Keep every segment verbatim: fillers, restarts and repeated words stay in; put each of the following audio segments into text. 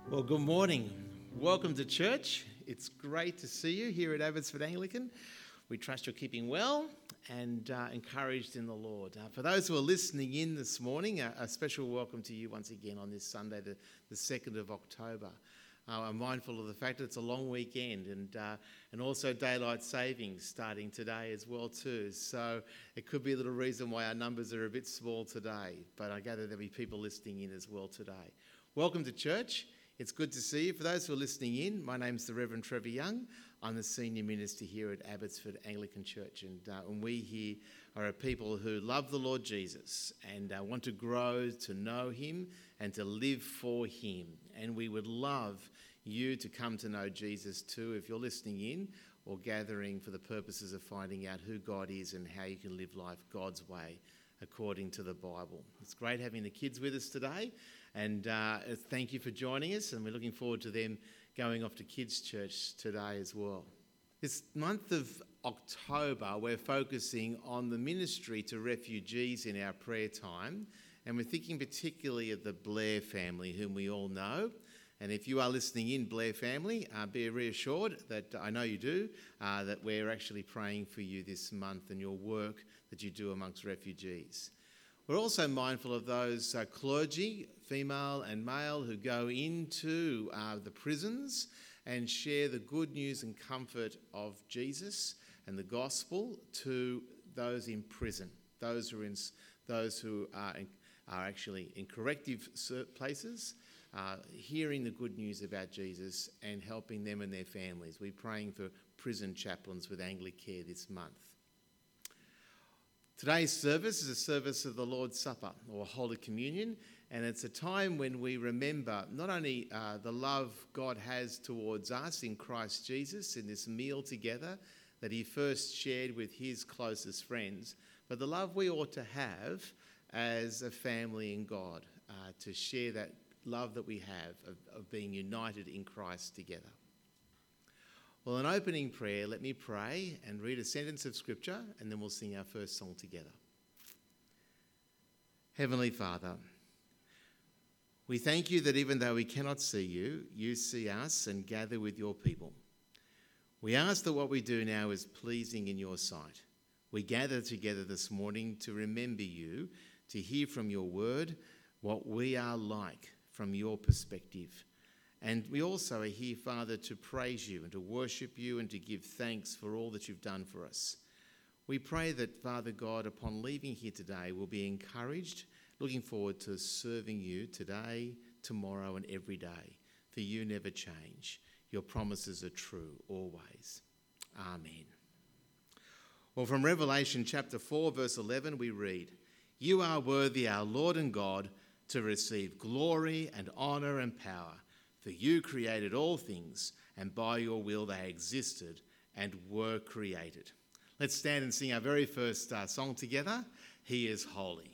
Well, good morning. Welcome to church. It's great to see you here at Abbotsford Anglican. We trust you're keeping well and uh, encouraged in the Lord. Uh, for those who are listening in this morning, a, a special welcome to you once again on this Sunday, the, the second of October. Uh, I'm mindful of the fact that it's a long weekend and uh, and also daylight savings starting today as well too. So it could be a little reason why our numbers are a bit small today, but I gather there'll be people listening in as well today. Welcome to church. It's good to see you. For those who are listening in, my name's the Reverend Trevor Young. I'm the senior minister here at Abbotsford Anglican Church, and, uh, and we here are a people who love the Lord Jesus and uh, want to grow to know him and to live for him. And we would love you to come to know Jesus too if you're listening in or gathering for the purposes of finding out who God is and how you can live life God's way according to the Bible. It's great having the kids with us today. And uh, thank you for joining us, and we're looking forward to them going off to kids' church today as well. This month of October, we're focusing on the ministry to refugees in our prayer time, and we're thinking particularly of the Blair family, whom we all know. And if you are listening in, Blair family, uh, be reassured that I know you do, uh, that we're actually praying for you this month and your work that you do amongst refugees. We're also mindful of those uh, clergy, female and male, who go into uh, the prisons and share the good news and comfort of Jesus and the gospel to those in prison, those who are in, those who are, in, are actually in corrective places, uh, hearing the good news about Jesus and helping them and their families. We're praying for prison chaplains with Anglicare this month. Today's service is a service of the Lord's Supper, or Holy Communion, and it's a time when we remember not only uh, the love God has towards us in Christ Jesus in this meal together that he first shared with his closest friends, but the love we ought to have as a family in God, uh, to share that love that we have of, of being united in Christ together. Well, an opening prayer, let me pray and read a sentence of Scripture, and then we'll sing our first song together. Heavenly Father, we thank you that even though we cannot see you, you see us and gather with your people. We ask that what we do now is pleasing in your sight. We gather together this morning to remember you, to hear from your word what we are like from your perspective. And we also are here, Father, to praise you and to worship you and to give thanks for all that you've done for us. We pray that, Father God, upon leaving here today, we'll be encouraged, looking forward to serving you today, tomorrow and every day. For you never change. Your promises are true always. Amen. Well, from Revelation chapter four, verse eleven, we read, "You are worthy, our Lord and God, to receive glory and honour and power. For you created all things, and by your will they existed and were created." Let's stand and sing our very first uh, song together, He is Holy.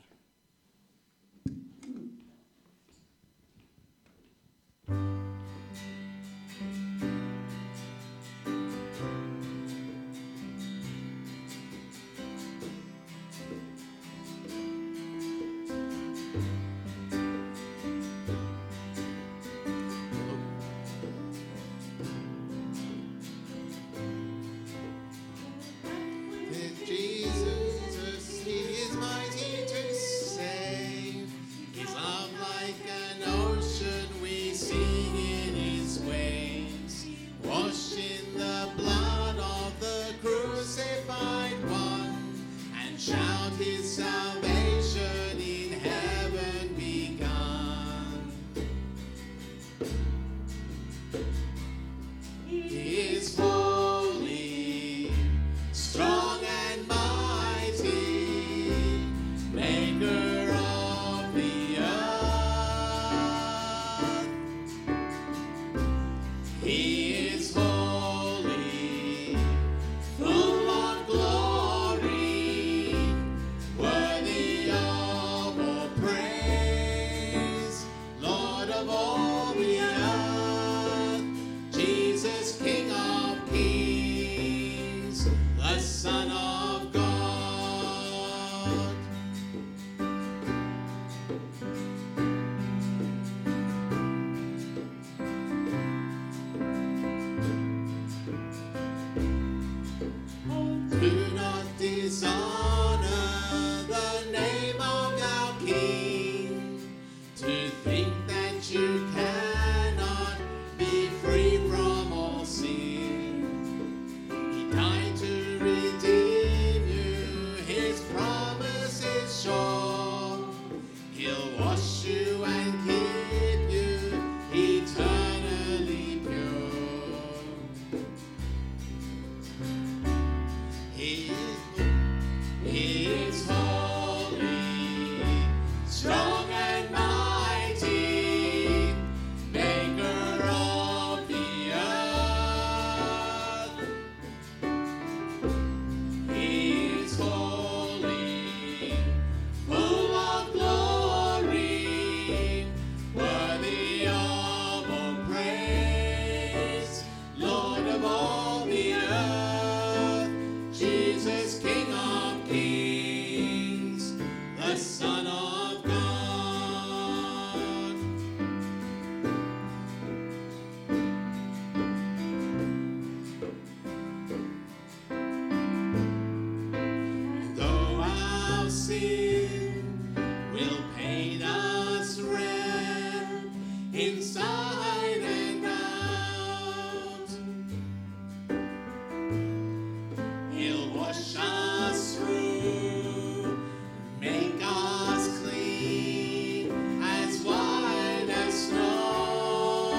inside and out. He'll wash us through, make us clean, as white as snow.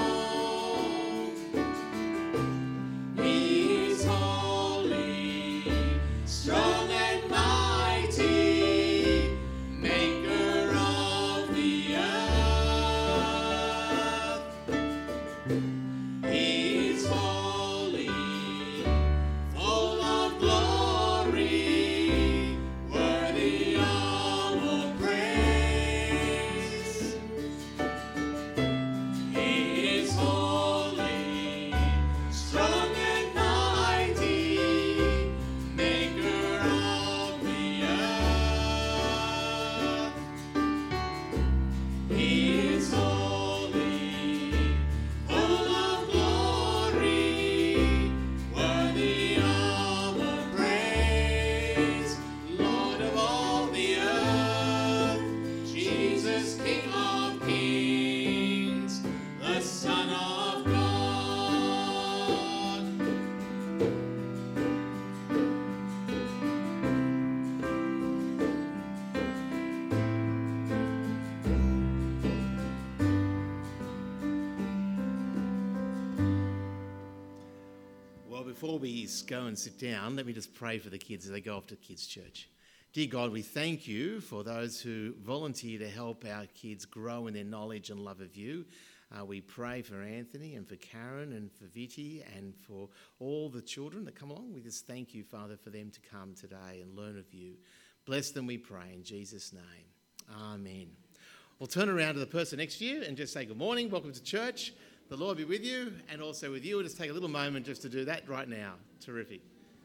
He is holy, strong and mighty, maker of the earth. He is holy, full of glory, worthy of all praise. He is holy, strong and mighty, maker of the earth. He is holy, full of glory, worthy of all praise. Lord of all the earth, Jesus, King of kings, the Son of God. Well, before we go and sit down, let me just pray for the kids as they go off to kids' church. Dear God, we thank you for those who volunteer to help our kids grow in their knowledge and love of you. Uh, we pray for Anthony and for Karen and for Viti and for all the children that come along. We just thank you, Father, for them to come today and learn of you. Bless them, we pray, in Jesus' name. Amen. We'll turn around to the person next to you and just say good morning, welcome to church. The Lord be with you and also with you. We'll just take a little moment just to do that right now. Terrific.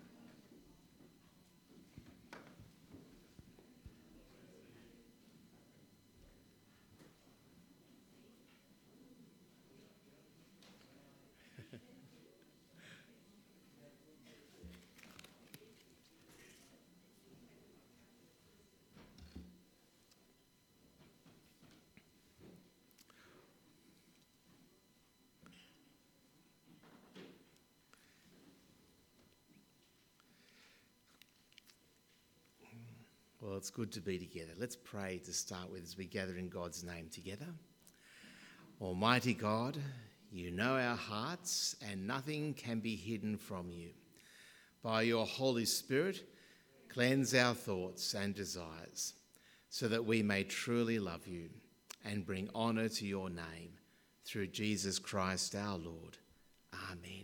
Well, it's good to be together. Let's pray to start with as we gather in God's name together. Almighty God, you know our hearts and nothing can be hidden from you. By your Holy Spirit, cleanse our thoughts and desires so that we may truly love you and bring honour to your name through Jesus Christ our Lord. Amen.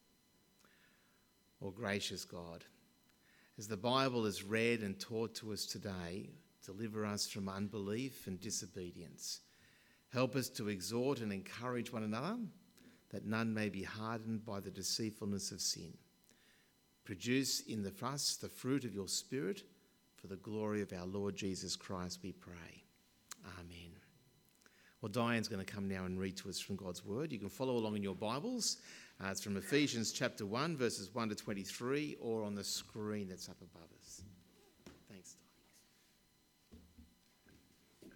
Oh, gracious God, as the Bible is read and taught to us today, deliver us from unbelief and disobedience. Help us to exhort and encourage one another, that none may be hardened by the deceitfulness of sin. Produce in the us the fruit of your Spirit, for the glory of our Lord Jesus Christ, we pray. Amen. Well, Diane's going to come now and read to us from God's Word. You can follow along in your Bibles. Uh, it's from Ephesians chapter one, verses one to twenty-three, or on the screen that's up above us. Thanks, Diane.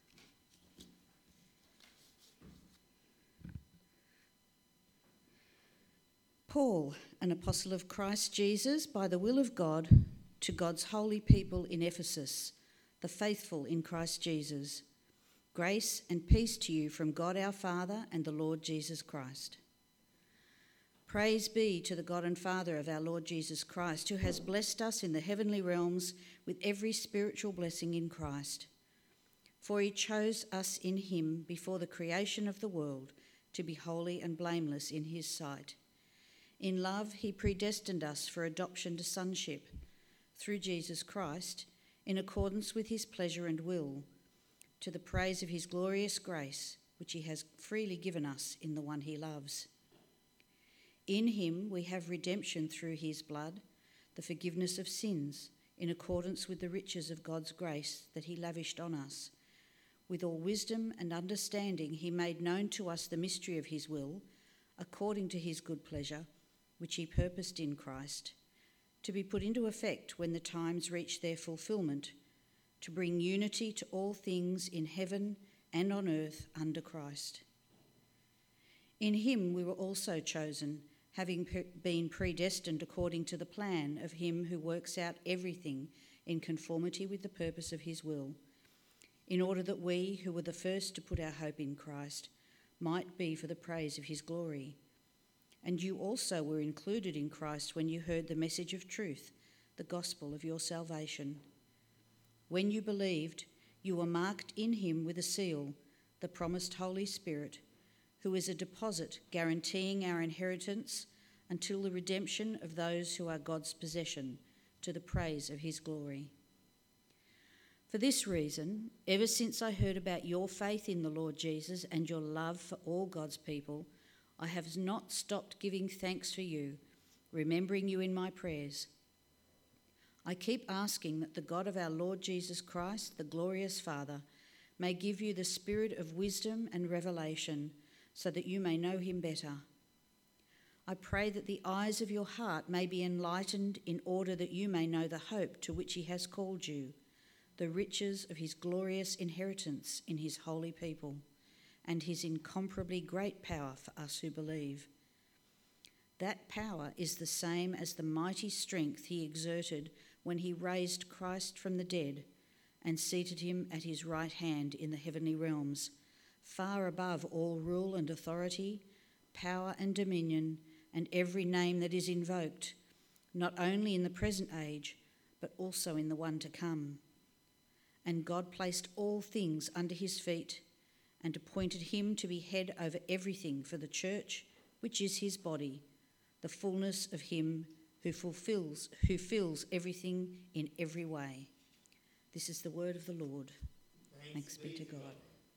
Paul, an apostle of Christ Jesus, by the will of God, to God's holy people in Ephesus, the faithful in Christ Jesus. Grace and peace to you from God our Father and the Lord Jesus Christ. Praise be to the God and Father of our Lord Jesus Christ, who has blessed us in the heavenly realms with every spiritual blessing in Christ. For he chose us in him before the creation of the world to be holy and blameless in his sight. In love he predestined us for adoption to sonship through Jesus Christ, in accordance with his pleasure and will, to the praise of his glorious grace, which he has freely given us in the one he loves. In him we have redemption through his blood, the forgiveness of sins, in accordance with the riches of God's grace that he lavished on us. With all wisdom and understanding he made known to us the mystery of his will, according to his good pleasure, which he purposed in Christ, to be put into effect when the times reach their fulfilment, to bring unity to all things in heaven and on earth under Christ. In him we were also chosen, having been predestined according to the plan of him who works out everything in conformity with the purpose of his will, in order that we, who were the first to put our hope in Christ, might be for the praise of his glory. And you also were included in Christ when you heard the message of truth, the gospel of your salvation. When you believed, you were marked in him with a seal, the promised Holy Spirit, who is a deposit guaranteeing our inheritance until the redemption of those who are God's possession, to the praise of his glory. For this reason, ever since I heard about your faith in the Lord Jesus and your love for all God's people, I have not stopped giving thanks for you, remembering you in my prayers. I keep asking that the God of our Lord Jesus Christ, the glorious Father, may give you the spirit of wisdom and revelation, so that you may know him better. I pray that the eyes of your heart may be enlightened in order that you may know the hope to which he has called you, the riches of his glorious inheritance in his holy people, and his incomparably great power for us who believe. That power is the same as the mighty strength he exerted when he raised Christ from the dead and seated him at his right hand in the heavenly realms, far above all rule and authority, power and dominion, and every name that is invoked, not only in the present age, but also in the one to come. And God placed all things under his feet and appointed him to be head over everything for the church, which is his body, the fullness of him who fulfills, who fills everything in every way. This is the word of the Lord. Thanks, Thanks be to God. God.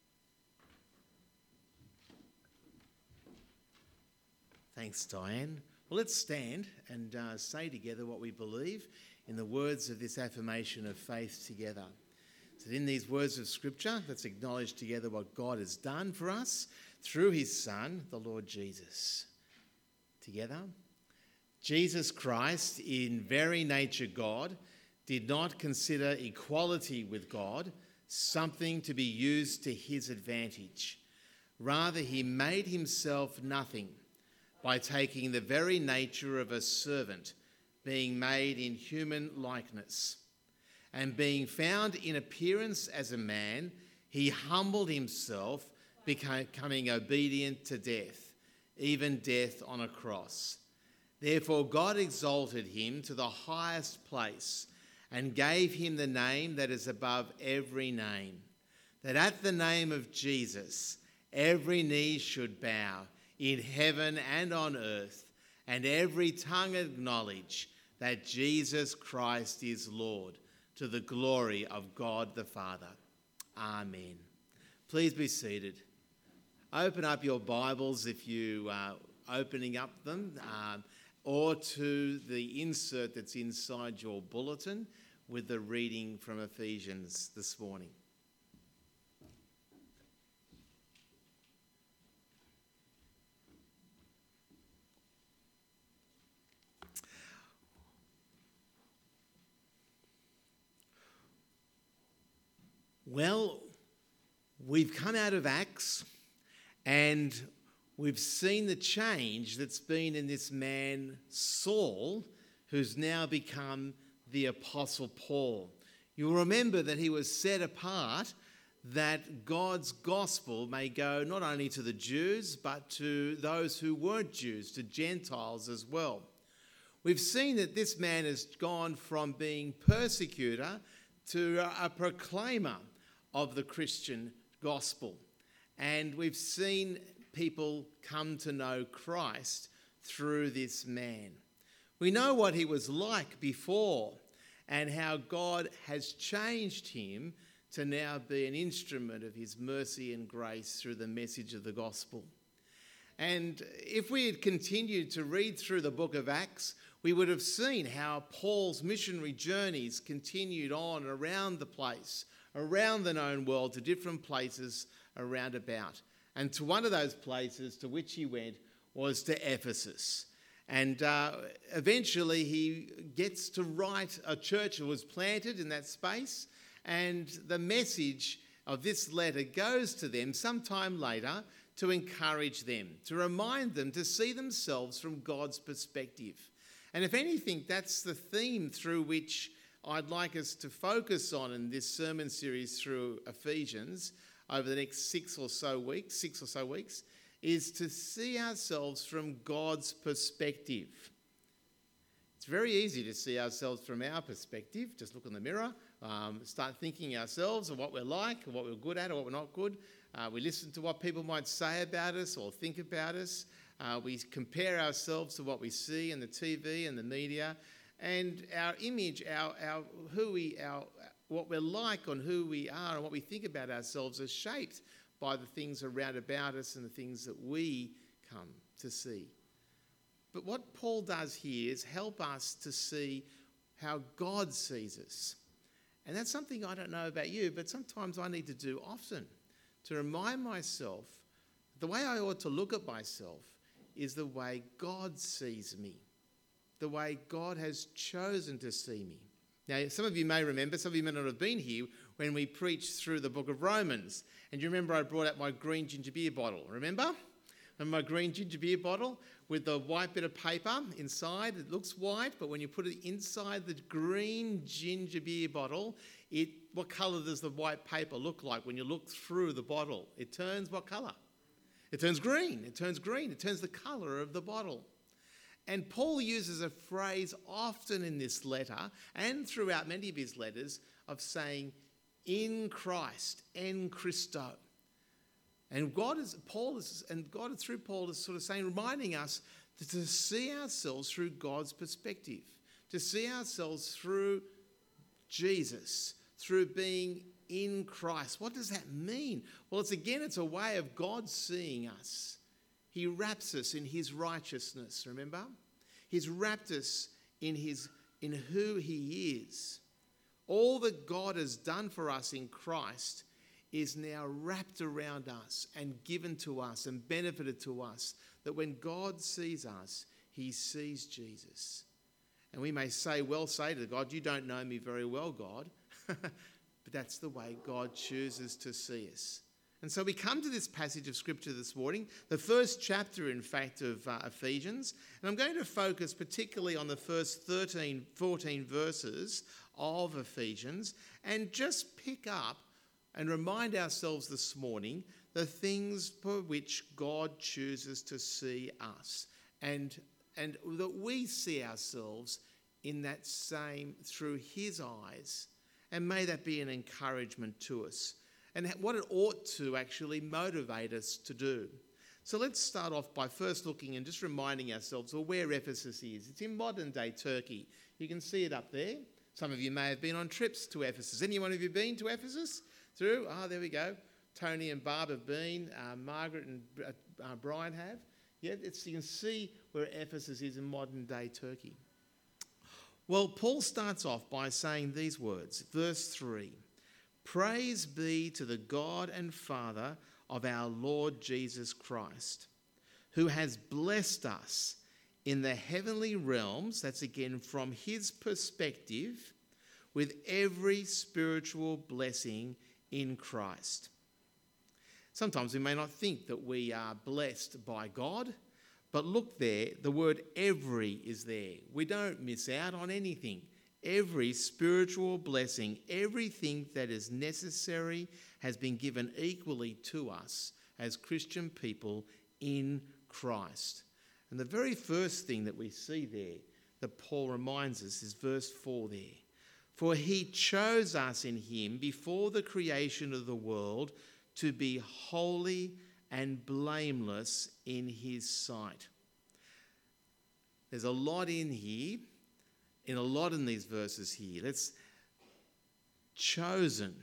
Thanks, Diane. Well, let's stand and uh, say together what we believe in the words of this affirmation of faith together. So in these words of Scripture, let's acknowledge together what God has done for us through his Son, the Lord Jesus. Together. Jesus Christ, in very nature God, did not consider equality with God something to be used to his advantage. Rather, he made himself nothing by taking the very nature of a servant, being made in human likeness. And being found in appearance as a man, he humbled himself, becoming obedient to death, even death on a cross. Therefore God exalted him to the highest place and gave him the name that is above every name, that at the name of Jesus every knee should bow, in heaven and on earth, and every tongue acknowledge that Jesus Christ is Lord, to the glory of God the Father. Amen. Please be seated. Open up your Bibles if you are opening up them, uh, or to the insert that's inside your bulletin with the reading from Ephesians this morning. Well, we've come out of Acts and we've seen the change that's been in this man, Saul, who's now become the Apostle Paul. You'll remember that he was set apart that God's gospel may go not only to the Jews, but to those who weren't Jews, to Gentiles as well. We've seen that this man has gone from being persecutor to a proclaimer of the Christian gospel. And we've seen people come to know Christ through this man. We know what he was like before and how God has changed him to now be an instrument of his mercy and grace through the message of the gospel. And if we had continued to read through the book of Acts, we would have seen how Paul's missionary journeys continued on around the place, around the known world, to different places around about. And to one of those places to which he went was to Ephesus. And uh, eventually he gets to write a church that was planted in that space, and the message of this letter goes to them sometime later to encourage them, to remind them to see themselves from God's perspective. And if anything, that's the theme through which I'd like us to focus on in this sermon series through Ephesians over the next six or so weeks, six or so weeks, is to see ourselves from God's perspective. It's very easy to see ourselves from our perspective. Just look in the mirror, um, start thinking ourselves of what we're like, or what we're good at, or what we're not good. Uh, we listen to what people might say about us or think about us. Uh, we compare ourselves to what we see in the T V and the media, and our image, our our who we, our what we're like, on who we are, and what we think about ourselves is shaped by the things around about us and the things that we come to see. But what Paul does here is help us to see how God sees us. And that's something I don't know about you, but sometimes I need to do often, to remind myself the way I ought to look at myself is the way God sees me, the way God has chosen to see me. Now, some of you may remember, some of you may not have been here when we preached through the book of Romans. And you remember I brought out my green ginger beer bottle, remember? And my green ginger beer bottle with the white bit of paper inside. It looks white, but when you put it inside the green ginger beer bottle, it what colour does the white paper look like when you look through the bottle? It turns what colour? It turns green. It turns green. It turns the colour of the bottle. And Paul uses a phrase often in this letter and throughout many of his letters of saying, in Christ, en Christo. And God is, Paul is, and God through Paul is sort of saying, reminding us to, to see ourselves through God's perspective, to see ourselves through Jesus, through being in Christ. What does that mean? Well, it's again, it's a way of God seeing us. He wraps us in his righteousness, remember? He's wrapped us in his in who he is. All that God has done for us in Christ is now wrapped around us and given to us and benefited to us, that when God sees us, he sees Jesus. And we may say, well, say to God, you don't know me very well, God. But that's the way God chooses to see us. And so we come to this passage of Scripture this morning, the first chapter, in fact, of uh, Ephesians. And I'm going to focus particularly on the first thirteen, fourteen verses of Ephesians and just pick up and remind ourselves this morning the things for which God chooses to see us, and, and that we see ourselves in that same, through his eyes. And may that be an encouragement to us, and what it ought to actually motivate us to do. So let's start off by first looking and just reminding ourselves of where Ephesus is. It's in modern-day Turkey. You can see it up there. Some of you may have been on trips to Ephesus. Anyone of you been to Ephesus? Through? Ah, oh, there we go. Tony and Barb have been. Uh, Margaret and uh, Brian have. Yeah, it's, you can see where Ephesus is in modern-day Turkey. Well, Paul starts off by saying these words, verse three. Praise be to the God and Father of our Lord Jesus Christ, who has blessed us in the heavenly realms, that's again from his perspective, with every spiritual blessing in Christ. Sometimes we may not think that we are blessed by God, but look there, the word every is there. We don't miss out on anything. Every spiritual blessing, everything that is necessary has been given equally to us as Christian people in Christ. And the very first thing that we see there that Paul reminds us is verse four there. For he chose us in him before the creation of the world to be holy and blameless in his sight. There's a lot in here, in a lot in these verses here. Let's chosen.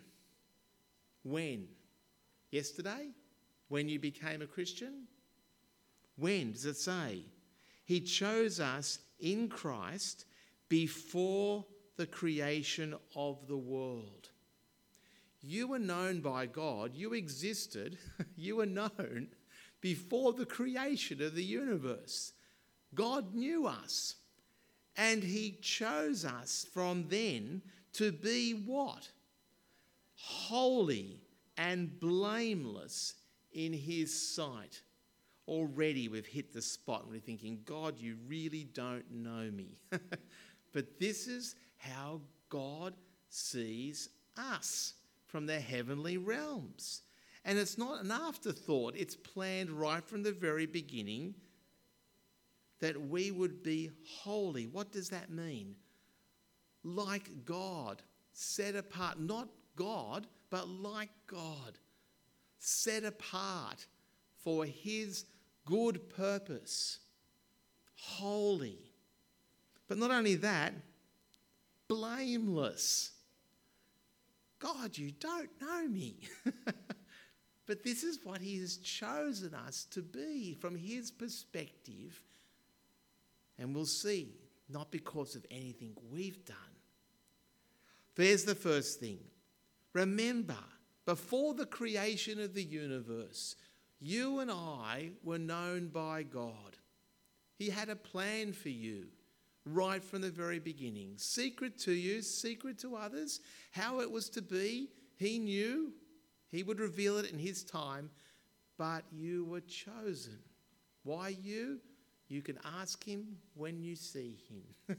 When? Yesterday? When you became a Christian? When does it say? He chose us in Christ before the creation of the world. You were known by God. You existed. You were known before the creation of the universe. God knew us. And he chose us from then to be what? Holy and blameless in his sight. Already we've hit the spot and we're thinking, God, you really don't know me. But this is how God sees us from the heavenly realms. And it's not an afterthought. It's planned right from the very beginning that we would be holy. What does that mean? Like God, set apart, not God, but like God, set apart for his good purpose, holy. But not only that, blameless. God, you don't know me. But this is what he has chosen us to be from his perspective. And we'll see, not because of anything we've done. There's the first thing. Remember, before the creation of the universe, you and I were known by God. He had a plan for you right from the very beginning. Secret to you, secret to others. How it was to be, he knew. He would reveal it in his time. But you were chosen. Why you? You can ask him when you see him.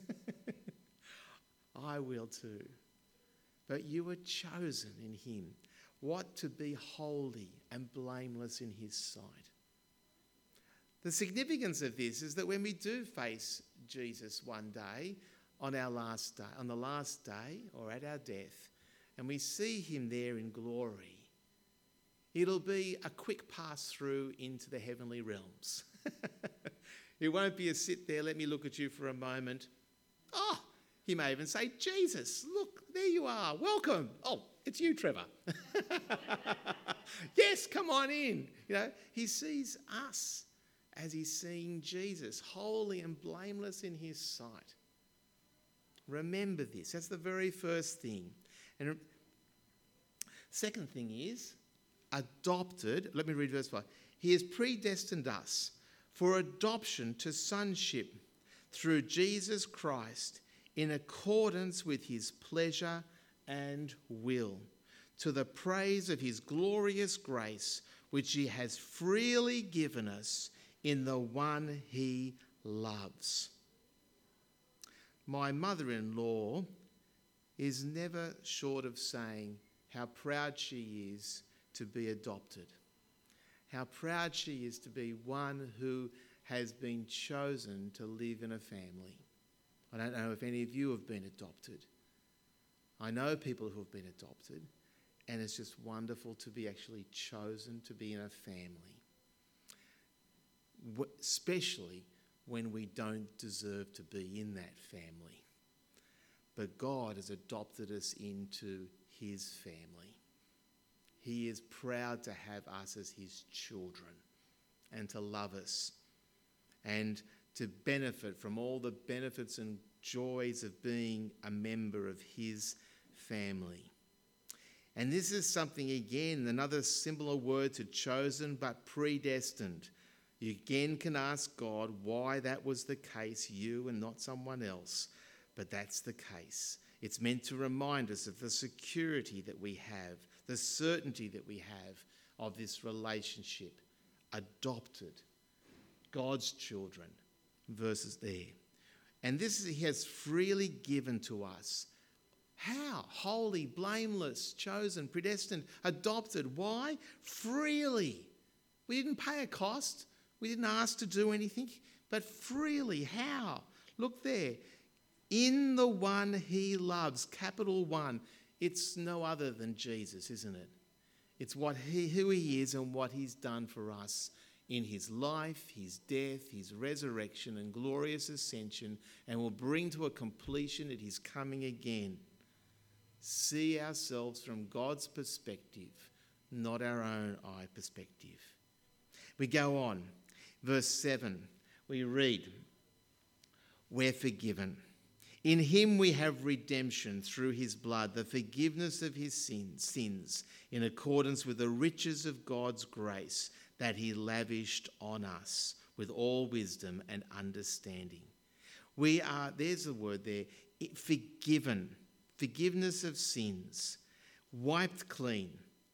I will too. But you were chosen in him. What? To be holy and blameless in his sight. The significance of this is that when we do face Jesus one day, on our last day, on the last day or at our death, and we see him there in glory, it'll be a quick pass through into the heavenly realms. It won't be a sit there, let me look at you for a moment. Oh, he may even say, Jesus, look, there you are, welcome. Oh, it's you, Trevor. Yes, come on in. You know, he sees us as he's seeing Jesus, holy and blameless in his sight. Remember this. That's the very first thing. And second thing is, adopted. Let me read verse five. He has predestined us for adoption to sonship through Jesus Christ in accordance with his pleasure and will, to the praise of his glorious grace, which he has freely given us in the one he loves. My mother-in-law is never short of saying how proud she is to be adopted, how proud she is to be one who has been chosen to live in a family. I don't know if any of you have been adopted. I know people who have been adopted, and it's just wonderful to be actually chosen to be in a family, especially when we don't deserve to be in that family. But God has adopted us into his family. He is proud to have us as his children and to love us and to benefit from all the benefits and joys of being a member of his family. And this is something, again, another similar word to chosen but predestined. You again can ask God why that was the case, you and not someone else. But that's the case. It's meant to remind us of the security that we have, the certainty that we have of this relationship. Adopted, God's children, verses there. And this he has freely given to us. How? Holy, blameless, chosen, predestined, adopted. Why? Freely. We didn't pay a cost. We didn't ask to do anything, but freely. How? Look there. In the one he loves, capital one. It's no other than Jesus, isn't it? It's what he, who he is and what he's done for us in his life, his death, his resurrection and glorious ascension, and will bring to a completion at his coming again. See ourselves from God's perspective, not our own eye perspective. We go on. Verse seven, we read, we're forgiven. In him we have redemption through his blood, the forgiveness of his sins, sins, in accordance with the riches of God's grace that he lavished on us with all wisdom and understanding. We are, there's the word there, forgiven, forgiveness of sins, wiped clean.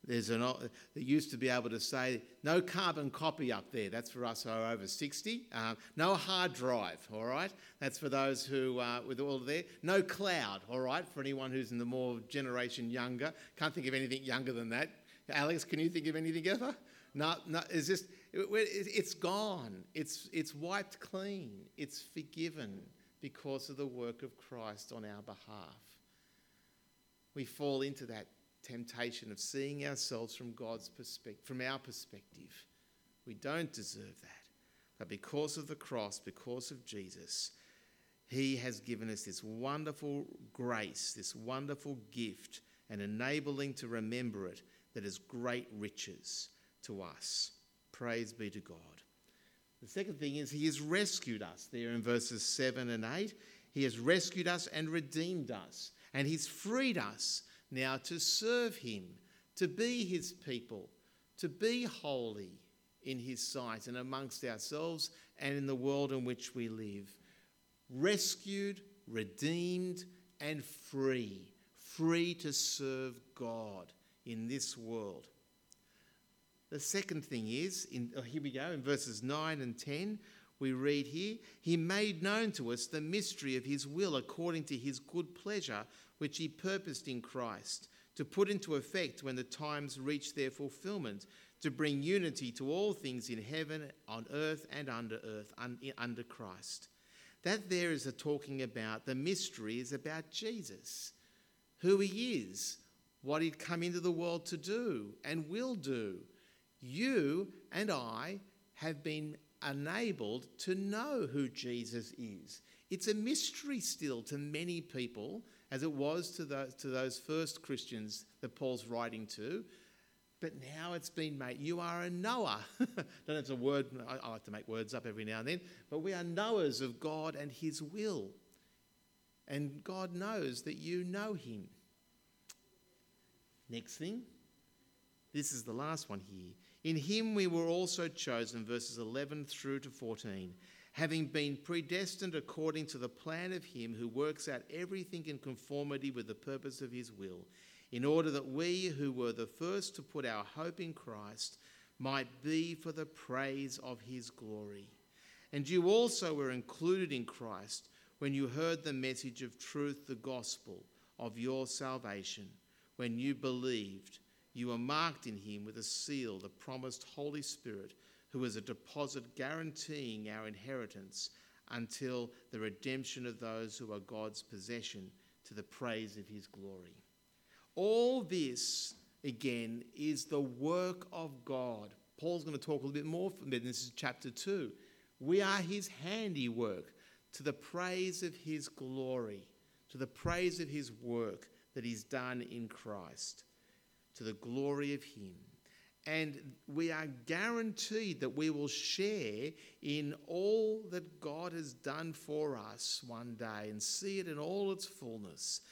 There's an, they used to be able to say, no carbon copy up there. That's for us who are over sixty. Um, no hard drive, all right? That's for those who, uh, with all there. No cloud, all right, for anyone who's in the more generation younger. Can't think of anything younger than that. Alex, can you think of anything ever? No, no, it's just, it, it's gone. It's, it's wiped clean. It's forgiven because of the work of Christ on our behalf. We fall into that temptation of seeing ourselves from God's perspective, from our perspective. We don't deserve that. But because of the cross, because of Jesus, he has given us this wonderful grace, this wonderful gift, and enabling to remember it that is great riches to us. Praise be to God. The second thing is he has rescued us there in verses seven and eight. He has rescued us and redeemed us, and he's freed us now to serve him, to be his people, to be holy in his sight and amongst ourselves and in the world in which we live. Rescued, redeemed, and free. Free to serve God in this world. The second thing is, in, oh, here we go, in verses nine and ten, we read here, he made known to us the mystery of his will according to his good pleasure, which he purposed in Christ, to put into effect when the times reach their fulfillment, to bring unity to all things in heaven, on earth, and under earth, un, under Christ. That there is a talking about, the mystery is about Jesus, who he is, what he'd come into the world to do and will do. You and I have been enabled to know who Jesus is. It's a mystery still to many people, as it was to those, to those first Christians that Paul's writing to, but now it's been made. You are a knower. I don't know if it's a word, I, I like to make words up every now and then, but we are knowers of God and his will. And God knows that you know him. Next thing, this is the last one here. In him we were also chosen, verses eleven through to fourteen, having been predestined according to the plan of him who works out everything in conformity with the purpose of his will, in order that we who were the first to put our hope in Christ might be for the praise of his glory. And you also were included in Christ when you heard the message of truth, the gospel of your salvation. When you believed, you were marked in him with a seal, the promised Holy Spirit, who is a deposit guaranteeing our inheritance until the redemption of those who are God's possession, to the praise of his glory. All this, again, is the work of God. Paul's going to talk a little bit more from this. This is chapter two. We are his handiwork, to the praise of his glory, to the praise of his work that he's done in Christ, to the glory of him. And we are guaranteed that we will share in all that God has done for us one day and see it in all its fullness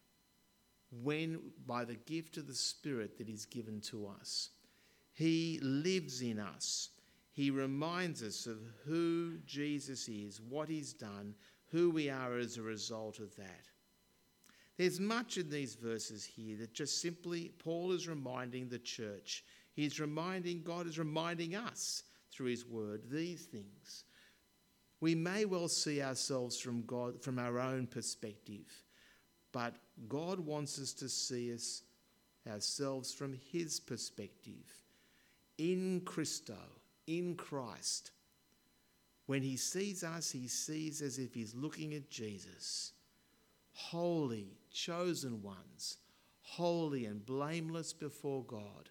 when, by the gift of the Spirit that is given to us. He lives in us. He reminds us of who Jesus is, what he's done, who we are as a result of that. There's much in these verses here that just simply Paul is reminding the church. He's reminding, God is reminding us through his word these things. We may well see ourselves from God, from our own perspective, but God wants us to see us ourselves from his perspective. In Christo, in Christ. When he sees us, he sees as if he's looking at Jesus. Holy, chosen ones, holy and blameless before God,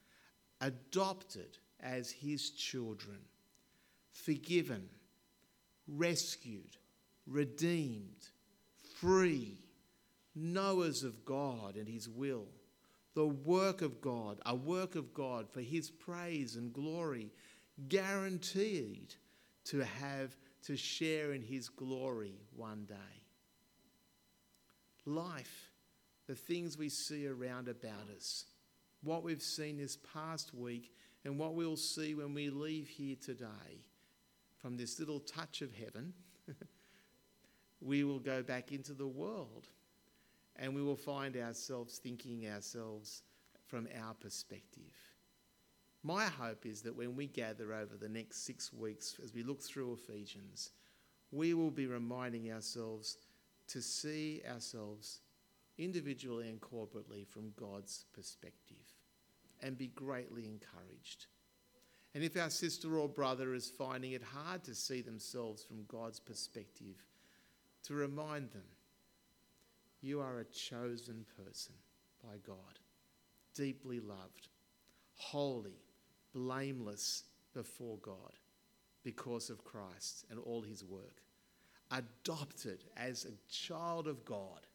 adopted as his children, forgiven, rescued, redeemed, free, knowers of God and his will, the work of God, a work of God for his praise and glory, guaranteed to have, to share in his glory one day. Life, the things we see around about us, what we've seen this past week and what we'll see when we leave here today, from this little touch of heaven, we will go back into the world and we will find ourselves thinking ourselves, from our perspective. My hope is that when we gather over the next six weeks as we look through Ephesians, we will be reminding ourselves to see ourselves individually and corporately from God's perspective and be greatly encouraged. And if our sister or brother is finding it hard to see themselves from God's perspective, to remind them, you are a chosen person by God, deeply loved, holy, blameless before God because of Christ and all his work, adopted as a child of God,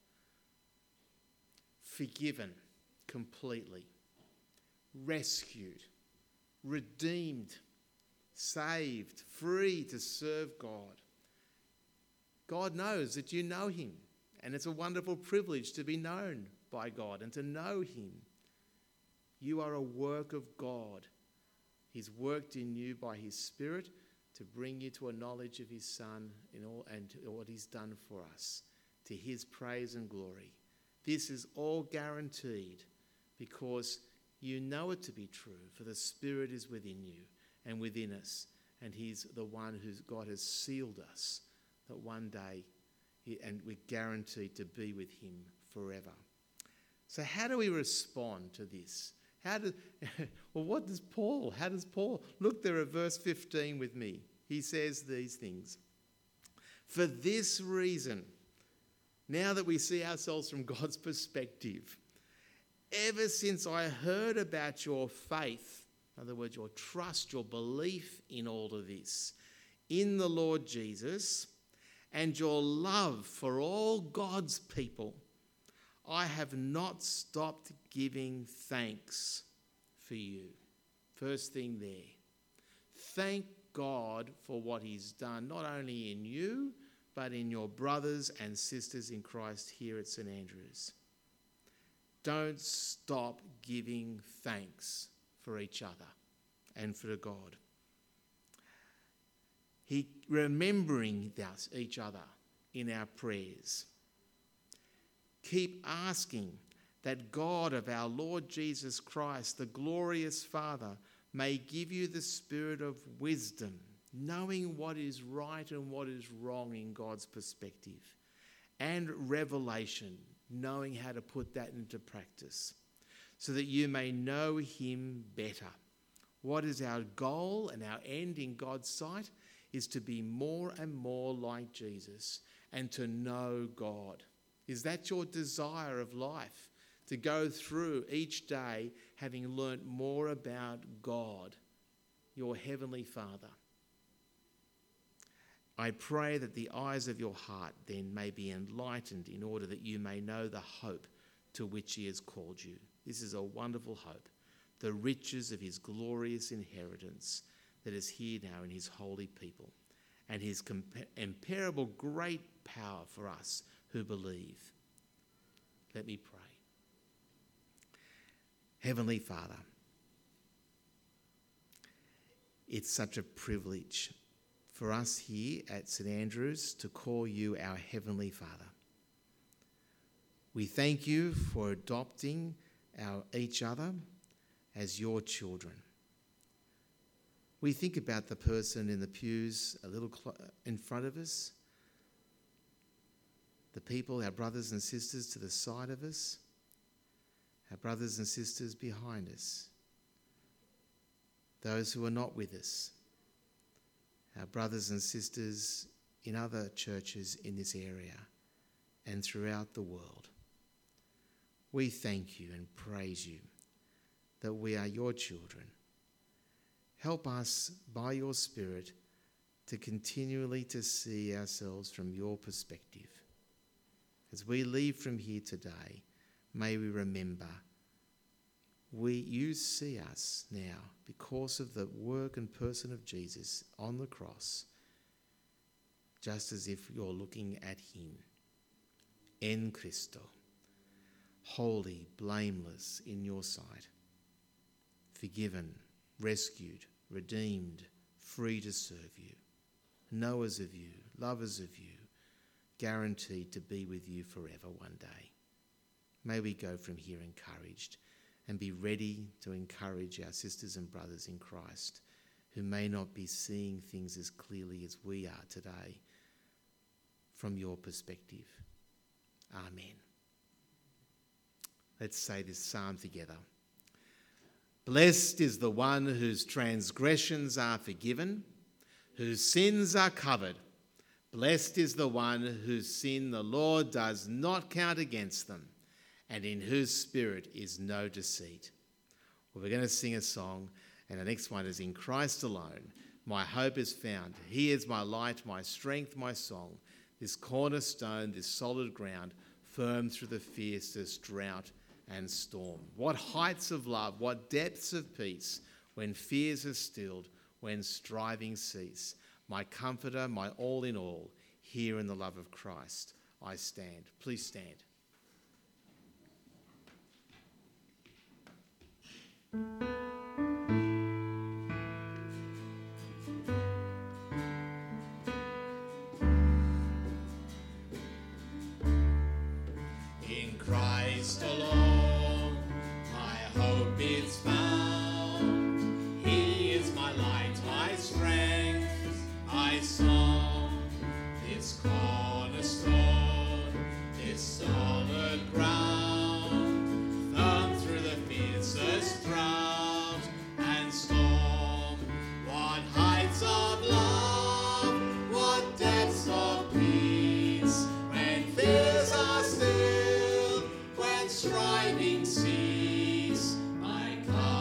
forgiven completely, rescued, redeemed, saved, free to serve God. God knows that you know him, and it's a wonderful privilege to be known by God and to know him. You are a work of God. He's worked in you by his Spirit to bring you to a knowledge of his Son in all, and to what he's done for us, to his praise and glory. This is all guaranteed because you know it to be true, for the Spirit is within you and within us, and he's the one who God has sealed us, that one day, he, and we're guaranteed to be with him forever. So how do we respond to this? How do, well, what does Paul, how does Paul, look there at verse fifteen with me. He says these things. For this reason, now that we see ourselves from God's perspective, ever since I heard about your faith, in other words, your trust, your belief in all of this, in the Lord Jesus, and your love for all God's people, I have not stopped giving thanks for you. First thing there. Thank God for what he's done, not only in you, but in your brothers and sisters in Christ here at St Andrews. Don't stop giving thanks for each other and for God. He remembering us, each other in our prayers. Keep asking that God of our Lord Jesus Christ, the glorious Father, may give you the spirit of wisdom, knowing what is right and what is wrong in God's perspective, and revelation, knowing how to put that into practice, so that you may know him better. What is our goal and our end in God's sight is to be more and more like Jesus and to know God. Is that your desire of life? To go through each day having learnt more about God, your Heavenly Father. I pray that the eyes of your heart then may be enlightened in order that you may know the hope to which he has called you. This is a wonderful hope, the riches of his glorious inheritance that is here now in his holy people, and his incomparable great power for us who believe. Let me pray. Heavenly Father, it's such a privilege for us here at St Andrews to call you our Heavenly Father. We thank you for adopting our each other as your children. We think about the person in the pews a little cl- in front of us, the people, our brothers and sisters to the side of us, our brothers and sisters behind us, those who are not with us, our brothers and sisters in other churches in this area and throughout the world. We thank you and praise you that we are your children. Help us by your Spirit to continually to see ourselves from your perspective. As we leave from here today, may we remember we, you see us now because of the work and person of Jesus on the cross, just as if you're looking at him. En Christo, holy, blameless in your sight, forgiven, rescued, redeemed, free to serve you, knowers of you, lovers of you, guaranteed to be with you forever one day. May we go from here encouraged and be ready to encourage our sisters and brothers in Christ who may not be seeing things as clearly as we are today from your perspective. Amen. Let's say this psalm together. Blessed is the one whose transgressions are forgiven, whose sins are covered. Blessed is the one whose sin the Lord does not count against them, and in whose spirit is no deceit. Well, we're going to sing a song, and the next one is In Christ Alone. My hope is found. He is my light, my strength, my song. This cornerstone, this solid ground, firm through the fiercest drought and storm. What heights of love, what depths of peace, when fears are stilled, when striving cease. My comforter, my all in all, here in the love of Christ I stand. Please stand. In Christ alone, my hope is found. He is my light, my strength, my song. This cornerstone, this solid ground, firm through the fiercest drought and storm. What heights of love, what depths of peace, when fears are still, when striving cease. My comforter,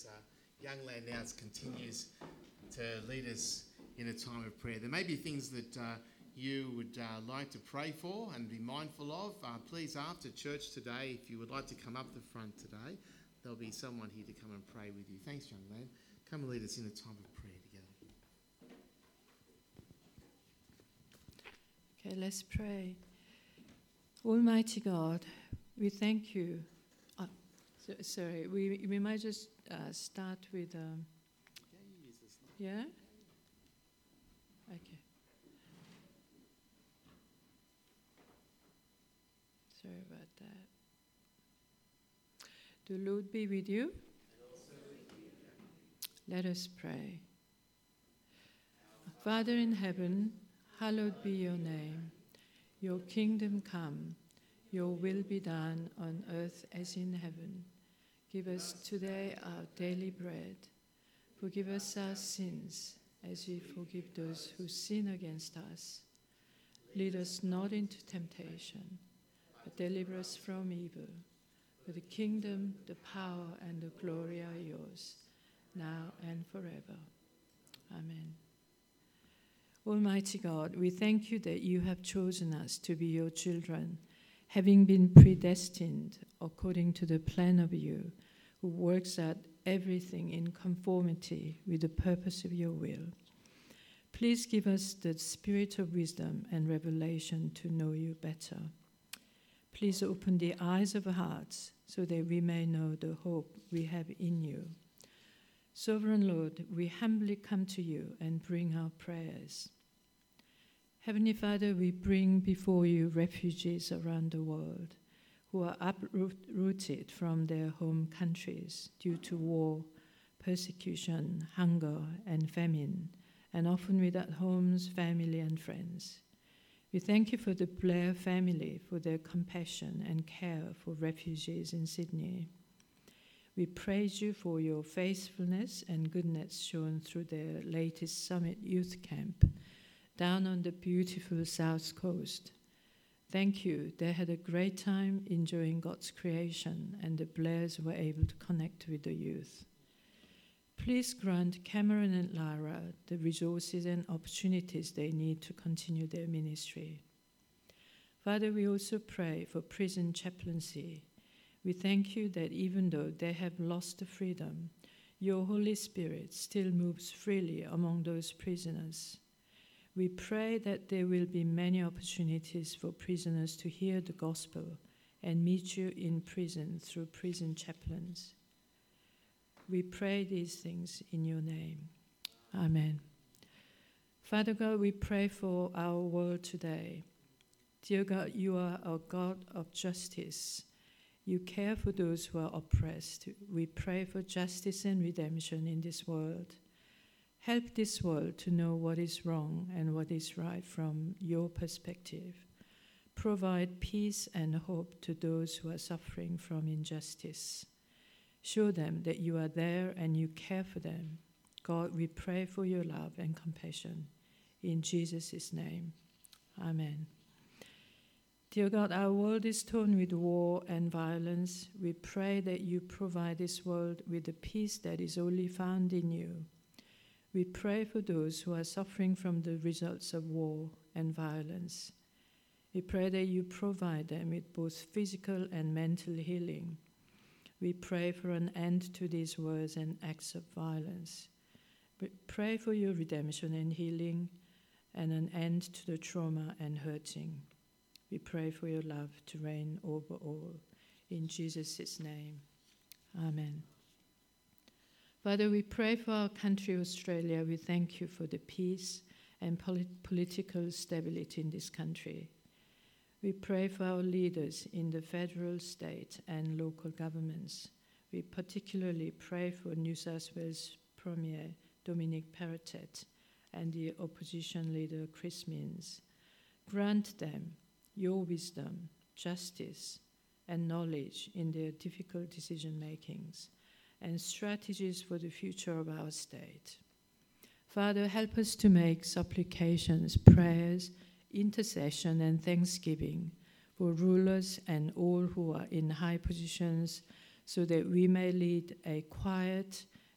as uh, Young Land now continues to lead us in a time of prayer. There may be things that uh, you would uh, like to pray for and be mindful of. Uh, please, after church today, if you would like to come up the front today, there'll be someone here to come and pray with you. Thanks, Young Land. Come and lead us in a time of prayer together. Okay, let's pray. Almighty God, we thank you. Oh, so, sorry, we we might just uh, start with. Um, yeah. Okay. Sorry about that. The Lord be with you. Let us pray. Father in heaven, hallowed be your name. Your kingdom come, your will be done on earth as in heaven. Give us today our daily bread. Forgive us our sins, as we forgive those who sin against us. Lead us not into temptation, but deliver us from evil. For the kingdom, the power, and the glory are yours, now and forever. Amen. Almighty God, we thank you that you have chosen us to be your children, having been predestined according to the plan of you, who works out everything in conformity with the purpose of your will. Please give us the spirit of wisdom and revelation to know you better. Please open the eyes of our hearts so that we may know the hope we have in you. Sovereign Lord, we humbly come to you and bring our prayers. Heavenly Father, we bring before you refugees around the world who are uprooted from their home countries due to war, persecution, hunger, and famine, and often without homes, family, and friends. We thank you for the Blair family for their compassion and care for refugees in Sydney. We praise you for your faithfulness and goodness shown through their latest Summit Youth Camp down on the beautiful South Coast. Thank you. They had a great time enjoying God's creation, and the Blairs were able to connect with the youth. Please grant Cameron and Lara the resources and opportunities they need to continue their ministry. Father, we also pray for prison chaplaincy. We thank you that even though they have lost the freedom, your Holy Spirit still moves freely among those prisoners. We pray that there will be many opportunities for prisoners to hear the gospel and meet you in prison through prison chaplains. We pray these things in your name. Amen. Father God, we pray for our world today. Dear God, you are a God of justice. You care for those who are oppressed. We pray for justice and redemption in this world. Help this world to know what is wrong and what is right from your perspective. Provide peace and hope to those who are suffering from injustice. Show them that you are there and you care for them. God, we pray for your love and compassion. In Jesus' name, amen. Dear God, our world is torn with war and violence. We pray that you provide this world with the peace that is only found in you. We pray for those who are suffering from the results of war and violence. We pray that you provide them with both physical and mental healing. We pray for an end to these wars and acts of violence. We pray for your redemption and healing and an end to the trauma and hurting. We pray for your love to reign over all. In Jesus' name, amen. Father, we pray for our country, Australia. We thank you for the peace and polit- political stability in this country. We pray for our leaders in the federal, state, and local governments. We particularly pray for New South Wales Premier Dominic Perrottet and the opposition leader Chris Minns. Grant them your wisdom, justice, and knowledge in their difficult decision-makings and strategies for the future of our state. Father, help us to make supplications, prayers, intercession, and thanksgiving for rulers and all who are in high positions so that we may lead a quiet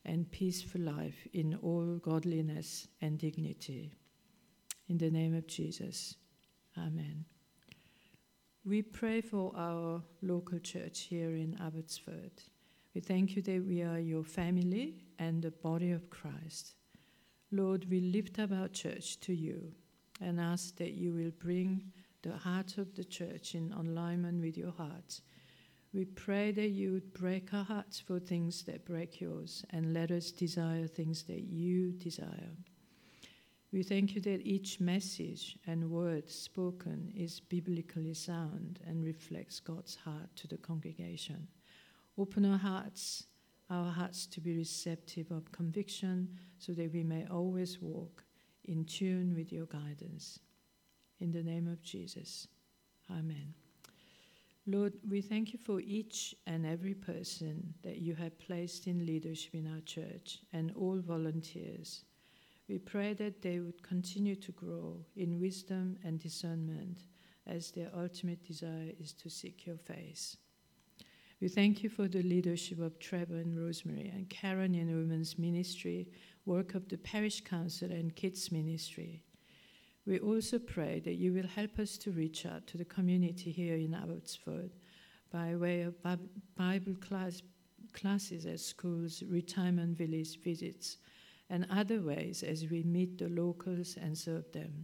and peaceful life in all godliness and dignity. In the name of Jesus, amen. We pray for our local church here in Abbotsford. We thank you that we are your family and the body of Christ. Lord, we lift up our church to you and ask that you will bring the heart of the church in alignment with your heart. We pray that you would break our hearts for things that break yours and let us desire things that you desire. We thank you that each message and word spoken is biblically sound and reflects God's heart to the congregation. Open our hearts, our hearts to be receptive of conviction so that we may always walk in tune with your guidance. In the name of Jesus, amen. Lord, we thank you for each and every person that you have placed in leadership in our church and all volunteers. We pray that they would continue to grow in wisdom and discernment as their ultimate desire is to seek your face. We thank you for the leadership of Trevor and Rosemary and Karen in women's ministry, work of the parish council and kids ministry. We also pray that you will help us to reach out to the community here in Abbotsford by way of Bible class, classes at schools, retirement village visits, and other ways as we meet the locals and serve them.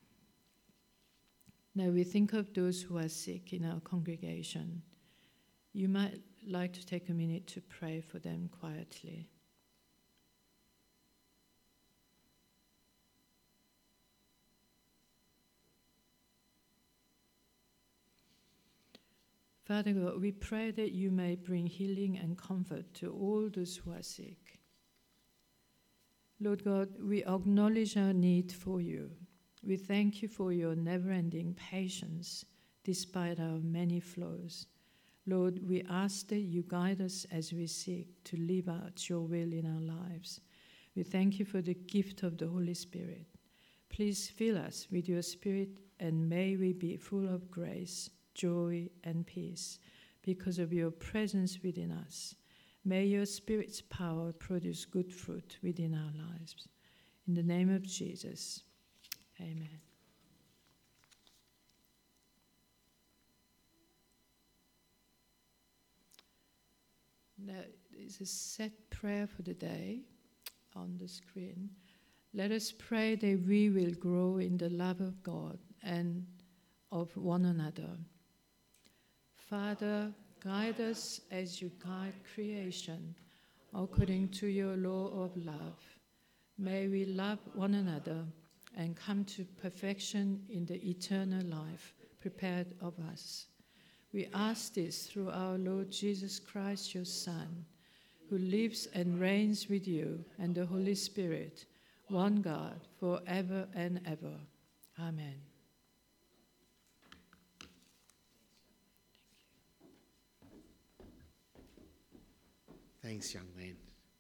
Now we think of those who are sick in our congregation. You might like to take a minute to pray for them quietly. Father God, we pray that you may bring healing and comfort to all those who are sick. Lord God, we acknowledge our need for you. We thank you for your never-ending patience despite our many flaws. Lord, we ask that you guide us as we seek to live out your will in our lives. We thank you for the gift of the Holy Spirit. Please fill us with your Spirit, and may we be full of grace, joy, and peace because of your presence within us. May your Spirit's power produce good fruit within our lives. In the name of Jesus, amen. There is a set prayer for the day on the screen. Let us pray that we will grow in the love of God and of one another. Father, guide us as you guide creation, according to your law of love. May we love one another and come to perfection in the eternal life prepared of us. We ask this through our Lord Jesus Christ, your Son, who lives and reigns with you and the Holy Spirit, one God, forever and ever. Amen. Thanks, young man.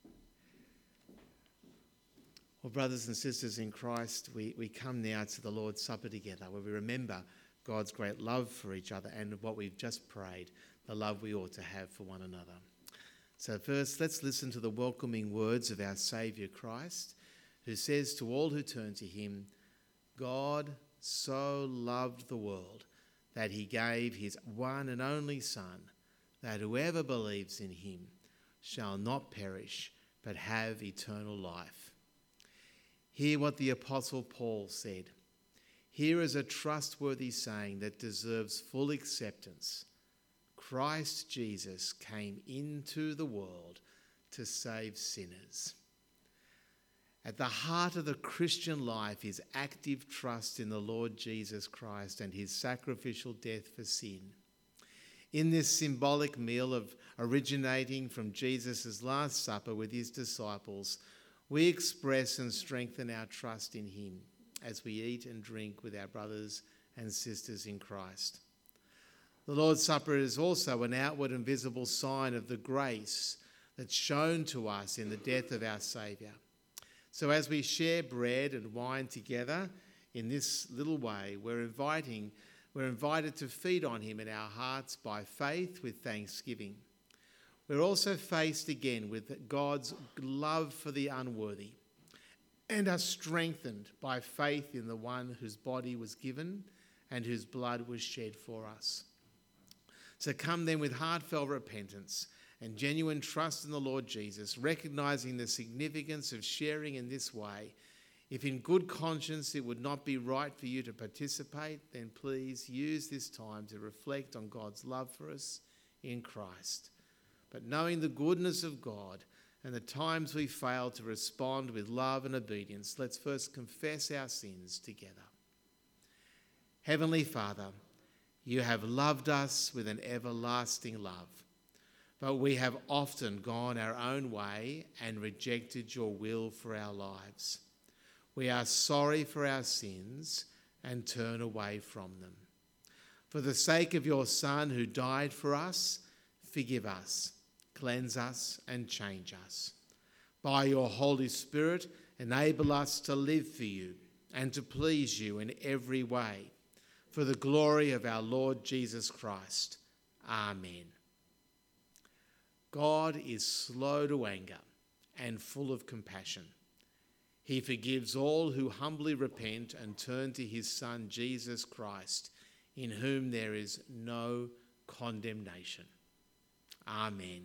Well, brothers and sisters in Christ, we, we come now to the Lord's Supper together, where we remember God's great love for each other and what we've just prayed, the love we ought to have for one another. So first, let's listen to the welcoming words of our Saviour Christ, who says to all who turn to him, God so loved the world that he gave his one and only Son, that whoever believes in him shall not perish, but have eternal life. Hear what the Apostle Paul said. Here is a trustworthy saying that deserves full acceptance. Christ Jesus came into the world to save sinners. At the heart of the Christian life is active trust in the Lord Jesus Christ and his sacrificial death for sin. In this symbolic meal of originating from Jesus' Last Supper with his disciples, we express and strengthen our trust in him as we eat and drink with our brothers and sisters in Christ. The Lord's Supper is also an outward and visible sign of the grace that's shown to us in the death of our Saviour. So as we share bread and wine together in this little way, we're inviting, we're invited to feed on him in our hearts by faith with thanksgiving. we're also faced again with God's love for the unworthy and are strengthened by faith in the one whose body was given and whose blood was shed for us. So come then with heartfelt repentance and genuine trust in the Lord Jesus, recognising the significance of sharing in this way. If in good conscience it would not be right for you to participate, then please use this time to reflect on God's love for us in Christ. But knowing the goodness of God and the times we fail to respond with love and obedience, let's first confess our sins together. Heavenly Father, you have loved us with an everlasting love, but we have often gone our own way and rejected your will for our lives. We are sorry for our sins and turn away from them. For the sake of your Son who died for us, forgive us, cleanse us and change us. By your Holy Spirit, enable us to live for you and to please you in every way, for the glory of our Lord Jesus Christ. Amen. God is slow to anger and full of compassion. He forgives all who humbly repent and turn to his Son, Jesus Christ, in whom there is no condemnation. Amen.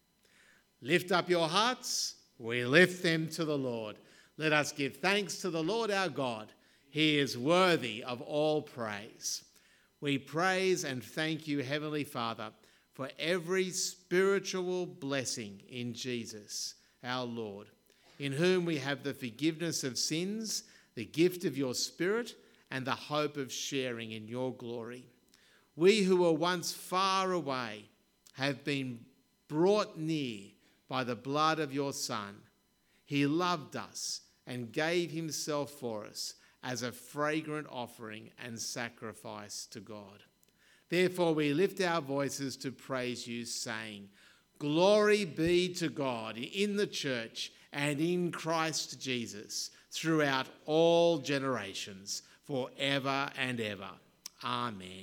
Lift up your hearts. We lift them to the Lord. Let us give thanks to the Lord our God. He is worthy of all praise. We praise and thank you, Heavenly Father, for every spiritual blessing in Jesus, our Lord, in whom we have the forgiveness of sins, the gift of your Spirit, and the hope of sharing in your glory. We who were once far away have been brought near by the blood of your Son. He loved us and gave himself for us as a fragrant offering and sacrifice to God. Therefore we lift our voices to praise you, saying, Glory be to God in the church and in Christ Jesus throughout all generations, forever and ever. Amen.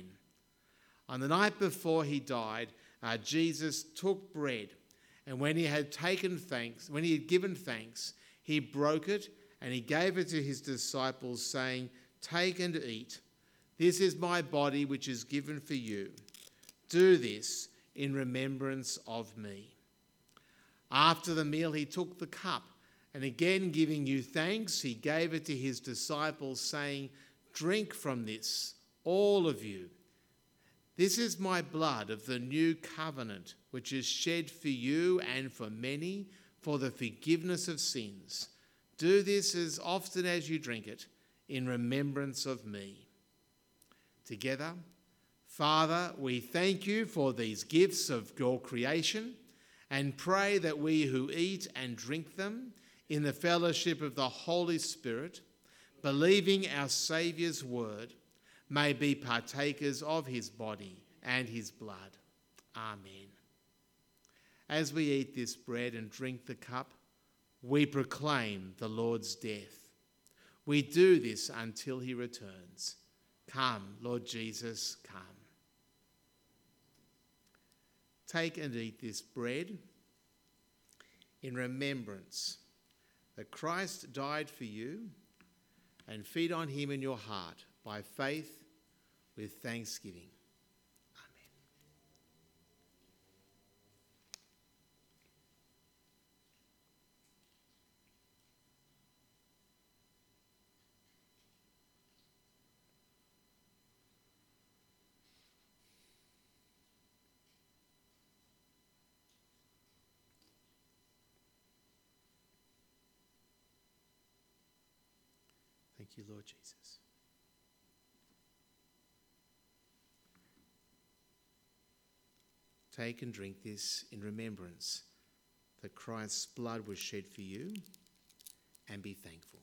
On the night before he died, uh, Jesus took bread, and when he had taken thanks, when he had given thanks, he broke it and he gave it to his disciples, saying, Take and eat. This is my body which is given for you. Do this in remembrance of me. After the meal, he took the cup, and again giving you thanks, he gave it to his disciples, saying, Drink from this, all of you. This is my blood of the new covenant, which is shed for you and for many for the forgiveness of sins. Do this as often as you drink it in remembrance of me. Together, Father, we thank you for these gifts of your creation and pray that we who eat and drink them in the fellowship of the Holy Spirit, believing our Saviour's word, may be partakers of his body and his blood. Amen. As we eat this bread and drink the cup, we proclaim the Lord's death. We do this until he returns. Come, Lord Jesus, come. Take and eat this bread in remembrance that Christ died for you, and feed on him in your heart by faith with thanksgiving. Amen. Thank you, Lord Jesus. Take and drink this in remembrance that Christ's blood was shed for you, and be thankful.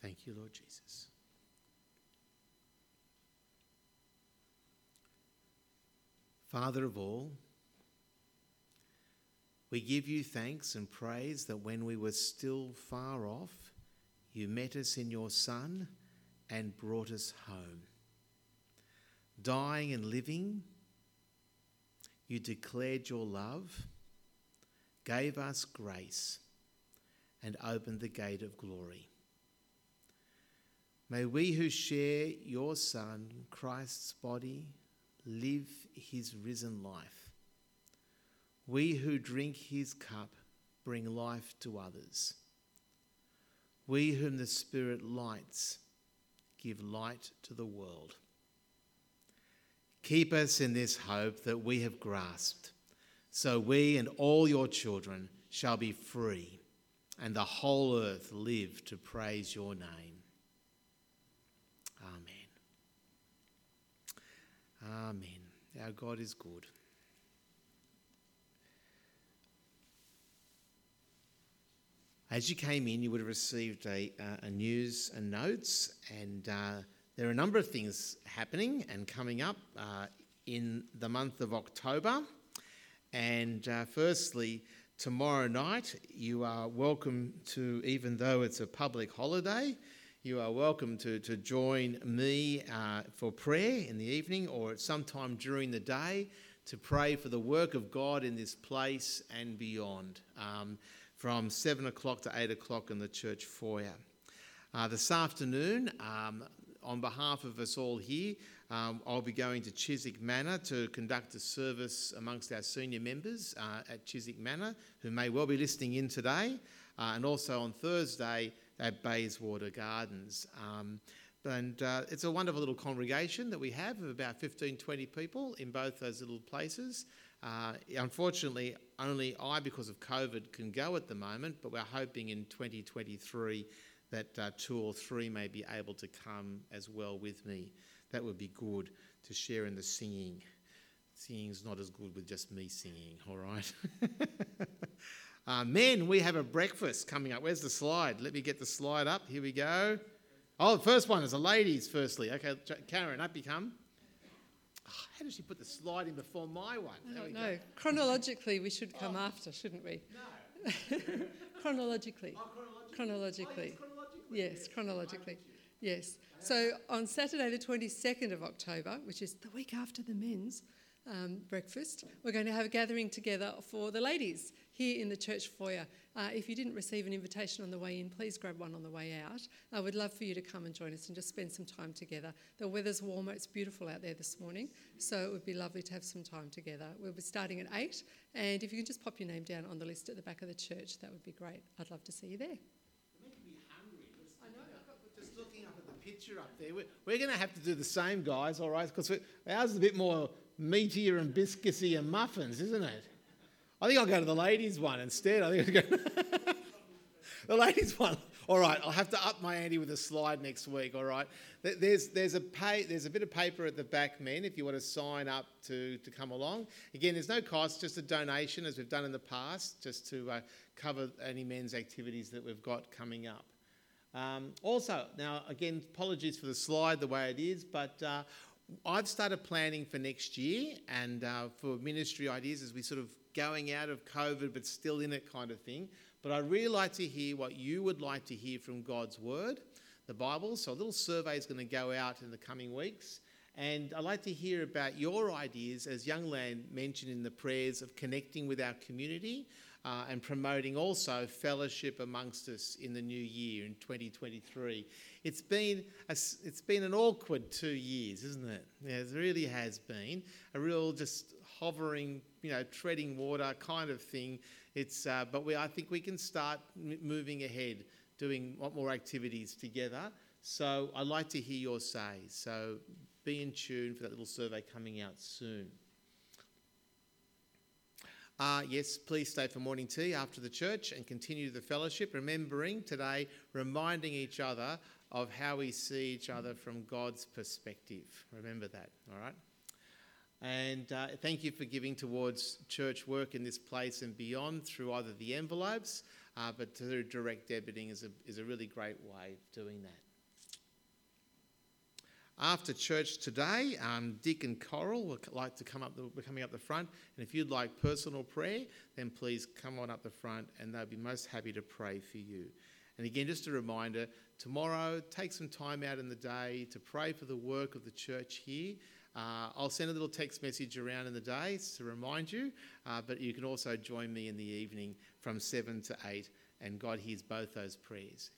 Thank you, Lord Jesus. Father of all, we give you thanks and praise that when we were still far off, you met us in your Son and brought us home. Dying and living, you declared your love, gave us grace, and opened the gate of glory. May we who share your Son, Christ's body, live his risen life. We who drink his cup bring life to others. We whom the Spirit lights give light to the world. Keep us in this hope that we have grasped, so we and all your children shall be free, and the whole earth live to praise your name. Amen. Amen. Our God is good. As you came in, you would have received a, uh, a news and notes, and uh, there are a number of things happening and coming up uh, in the month of October. And uh, firstly, tomorrow night, you are welcome to, even though it's a public holiday, you are welcome to, to join me uh, for prayer in the evening or at some time during the day to pray for the work of God in this place and beyond. Um, from seven o'clock to eight o'clock in the church foyer. Uh, this afternoon, um, on behalf of us all here, um, I'll be going to Chiswick Manor to conduct a service amongst our senior members uh, at Chiswick Manor, who may well be listening in today, uh, and also on Thursday at Bayswater Gardens. Um, and uh, it's a wonderful little congregation that we have of about fifteen, twenty people in both those little places. Uh, unfortunately, only I, because of COVID, can go at the moment, but we're hoping in twenty twenty-three that uh, two or three may be able to come as well with me. That would be good to share in the singing. Singing's not as good with just me singing, all right? uh, men, we have a breakfast coming up. Where's the slide? Let me get the slide up. Here we go. Oh, the first one is the ladies, firstly. Okay, Karen, up you come. Oh, how does she put the slide in before my one? I don't know. Go. Chronologically, we should come oh. after, shouldn't we? No. chronologically. Oh, chronologically. Chronologically. Oh, chronologically. Yes, chronologically. Yes. So on Saturday, the twenty-second of October, which is the week after the men's um, breakfast, we're going to have a gathering together for the ladies here in the church foyer. Uh, if you didn't receive an invitation on the way in, please grab one on the way out. I would love for you to come and join us and just spend some time together. The weather's warmer, it's beautiful out there this morning, so it would be lovely to have some time together. We'll be starting at eight, and if you can just pop your name down on the list at the back of the church, that would be great. I'd love to see you there. You're making me hungry. I know. Just looking up at the picture up there. We're, we're going to have to do the same, guys, all right? Because ours is a bit more meatier and biscuity and muffins, isn't it? I think I'll go to the ladies' one instead. I think I'll go the ladies' one. All right, I'll have to up my ante with a slide next week. All right, there's there's a pay there's a bit of paper at the back, men, if you want to sign up to to come along. Again, there's no cost, just a donation, as we've done in the past, just to uh, cover any men's activities that we've got coming up. Um, also, now again, apologies for the slide the way it is, but. Uh, I've started planning for next year and uh, for ministry ideas as we sort of going out of COVID but still in it kind of thing. But I'd really like to hear what you would like to hear from God's Word, the Bible. So a little survey is going to go out in the coming weeks. And I'd like to hear about your ideas, as Youngland mentioned in the prayers, of connecting with our community uh, and promoting also fellowship amongst us in the new year in twenty twenty-three. It's been a, it's been an awkward two years, isn't it? Yeah, it really has been a real just hovering, you know, treading water kind of thing. It's uh, but we I think we can start m- moving ahead, doing a lot more activities together. So I'd like to hear your say. So be in tune for that little survey coming out soon. Uh, yes, please stay for morning tea after the church and continue the fellowship, remembering today, reminding each other of how we see each other from God's perspective. Remember that, all right? And uh, thank you for giving towards church work in this place and beyond through either the envelopes uh, but through direct debiting is a, is a really great way of doing that. After church today, um, Dick and Coral would like to come up, the, coming up the front, and if you'd like personal prayer, then please come on up the front and they'll be most happy to pray for you. And again, just a reminder, tomorrow, take some time out in the day to pray for the work of the church here. Uh, I'll send a little text message around in the day to remind you, uh, but you can also join me in the evening from seven to eight, and God hears both those prayers.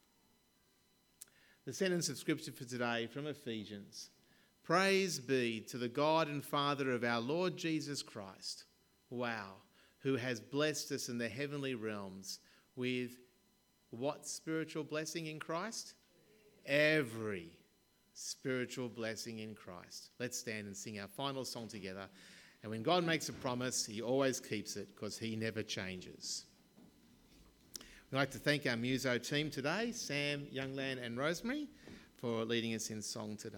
The sentence of scripture for today from Ephesians. Praise be to the God and Father of our Lord Jesus Christ. Wow. Who has blessed us in the heavenly realms with what spiritual blessing in Christ? Every spiritual blessing in Christ. Let's stand and sing our final song together. And when God makes a promise, he always keeps it because he never changes. We'd like to thank our Muso team today, Sam, Youngland and Rosemary, for leading us in song today.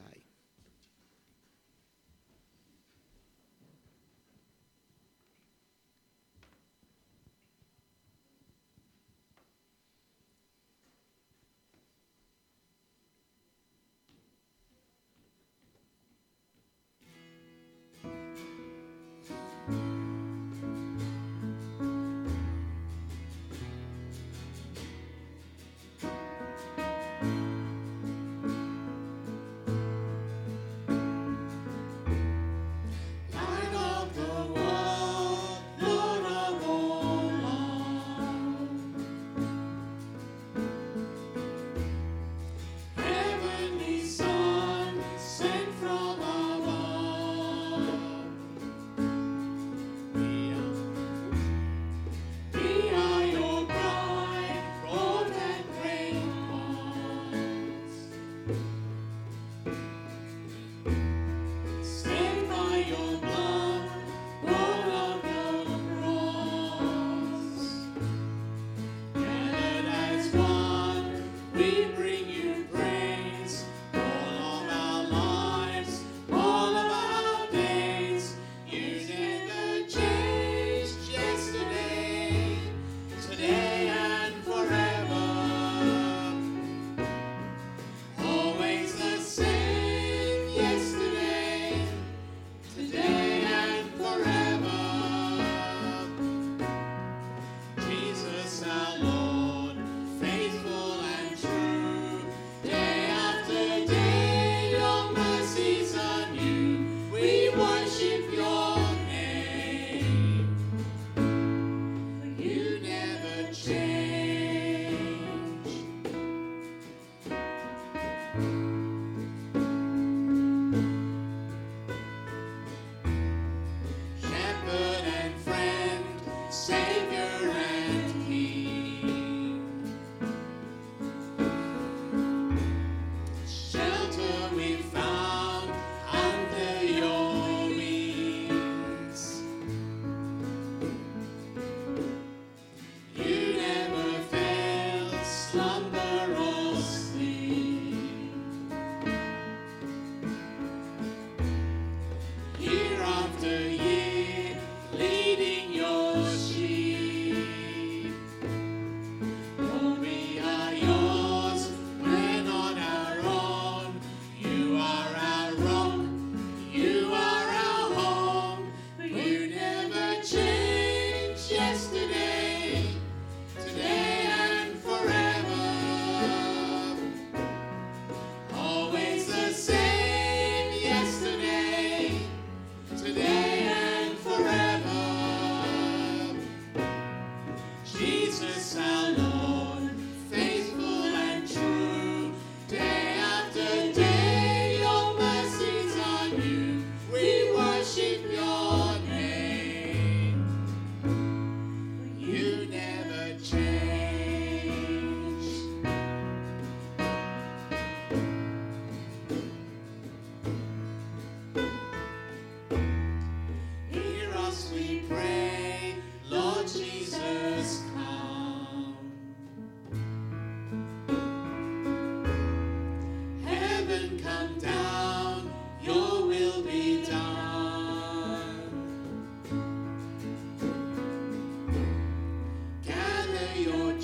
Your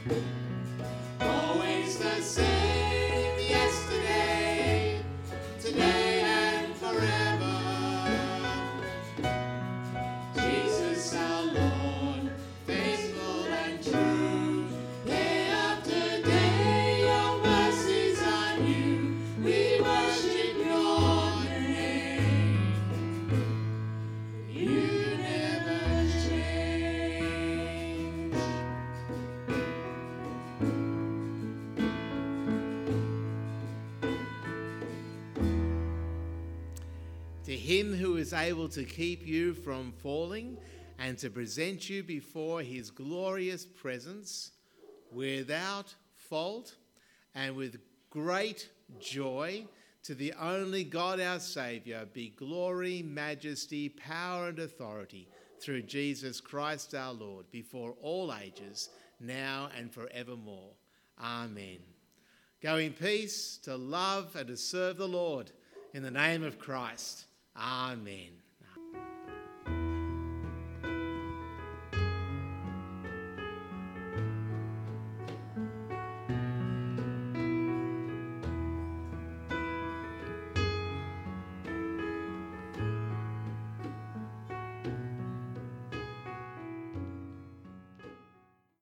Always the same, yesterday, today and forever. Jesus our Lord, faithful and true. Day after day, your mercies are new. We worship your name. You never change. To him who is able to keep you from falling and to present you before his glorious presence without fault and with great joy, to the only God our Saviour be glory, majesty, power and authority through Jesus Christ our Lord, before all ages, now and forevermore. Amen. Go in peace to love and to serve the Lord in the name of Christ. Amen.